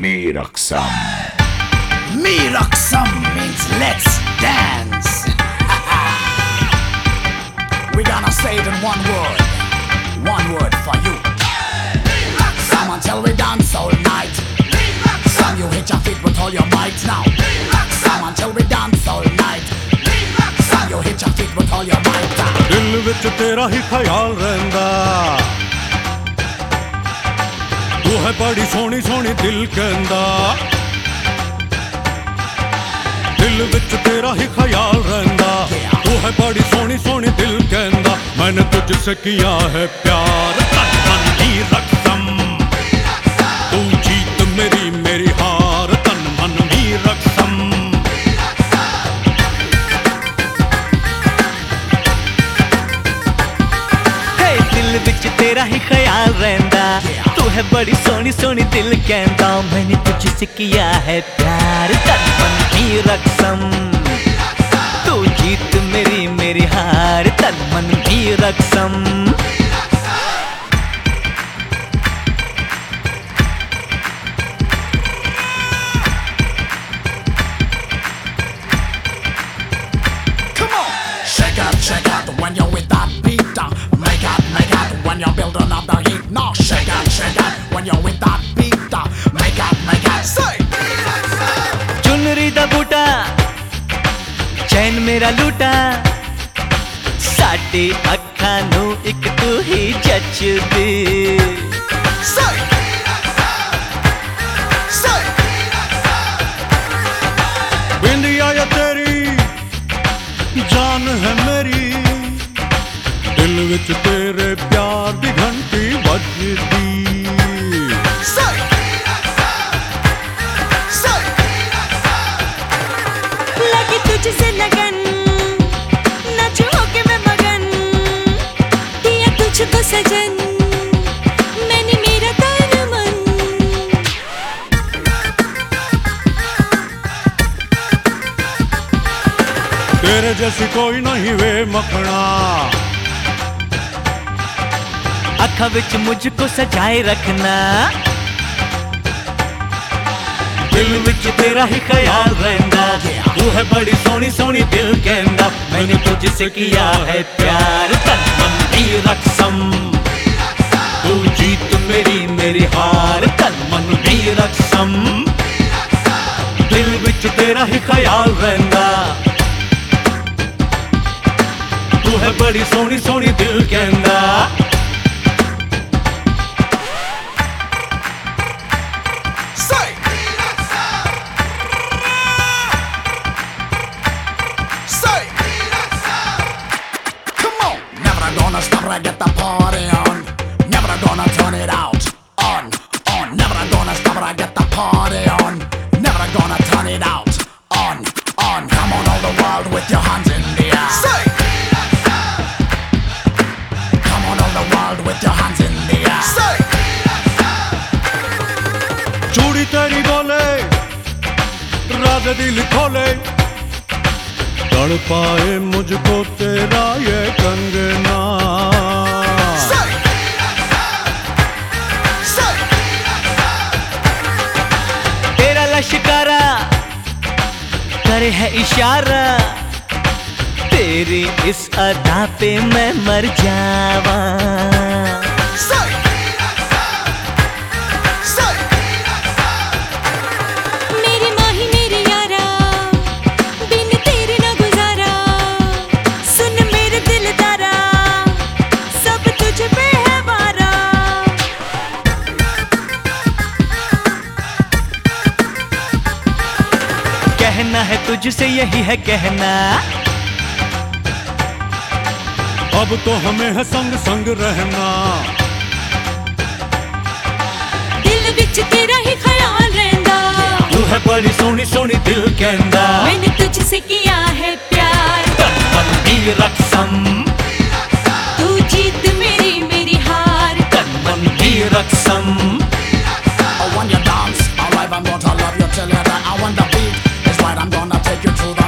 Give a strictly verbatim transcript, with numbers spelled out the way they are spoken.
Me Raksam. Me Raksam means let's dance. We're gonna say it in one word. One word for you. Come until we dance all night. Some you hit your feet with all your might now. Come until we dance all night. Some you hit your feet with all your might now. दिल विच तेरा ही ख्याल रहंदा, तू है बड़ी सोहनी सोहनी दिल कहंदा। दिल विच तेरा ही ख्याल रहंदा, तू है बड़ी सोहनी सोहनी दिल कहंदा। मैंने तुझसे किया है प्यार तन मन ही रक्षम, तू जीत मेरी मेरी हार तन मन ही रक्षम। दिल विच तेरा ही ख्याल रहंदा, तू है बड़ी सोहनी सोहनी दिल कहंदा। मैंने तुझसे किया है प्यार तन मन ही रक्षम, तू जीत मेरी मेरी हार तन मन ही Raksham. Come on, shake out, shake out when you're with that beat down. Make out, make out when you're building up the heat. Now shake out, shake out when you're with that beat down. Make out, make out, say. चुनरी दा बूटा चैन मेरा लूटा, साडे अखां नूं इक तू ही जचदी। Say, say. बिंदिया या तेरी जान है मेरी, दिल विच तेरे प्यार दी घंटी बजदी। Say, say. लगी तुझसे लगन, नाचू होके मैं मगन, दिया तुझको सजन, मैंने मेरा तन मन। तेरे जैसी कोई नहीं वे मखना, अखां विच मुझको सजाए रखना। दिल विच तेरा ही ख्याल रहंदा, तू है बड़ी सोहनी सोहनी दिल कहंदा। मैंने तुझसे किया है प्यार तन मन ही रक्षम, तू जीत मेरी मेरी हार तन मन ही रक्षम। दिल विच तेरा ही ख्याल रहंदा, तू है बड़ी सोहनी सोहनी दिल कहंदा। Say, say. Come on, never gonna stop or get the party on. Never gonna turn it out. On, on. Never gonna stop or get the party on. Never gonna turn it out. On, on. Come on, all the world with your hands in the air. Say. Come on, all the world with your hands in the air. Say. चूड़ी तेरी बोले राज दिल खोले, तड़ पाए मुझको तेरा ये कंगना। Say. Say. तेरा लश्कारा करे है इशारा, तेरी इस अदा पे मैं मर जावा। Say. Say. मेरी माही मेरे यारा, बिन तेरे ना गुजारा। सुन मेरे दिलदारा, सब तुझ पे है वारा। कहना है तुझसे यही है कहना, अब तो हमें है संग संग रहना। दिल विच तेरा ही ख्याल रहंदा, तू है बड़ी सोहनी सोहनी दिल कहंदा। मैंने तुझसे किया है प्यार तन मन ही रक्षम, तू जीत मेरी मेरी हार। तन मन ही Raksham. I want you dance, alright, I'm gonna love you till you die. I want the beat, it's right, I'm gonna take you to the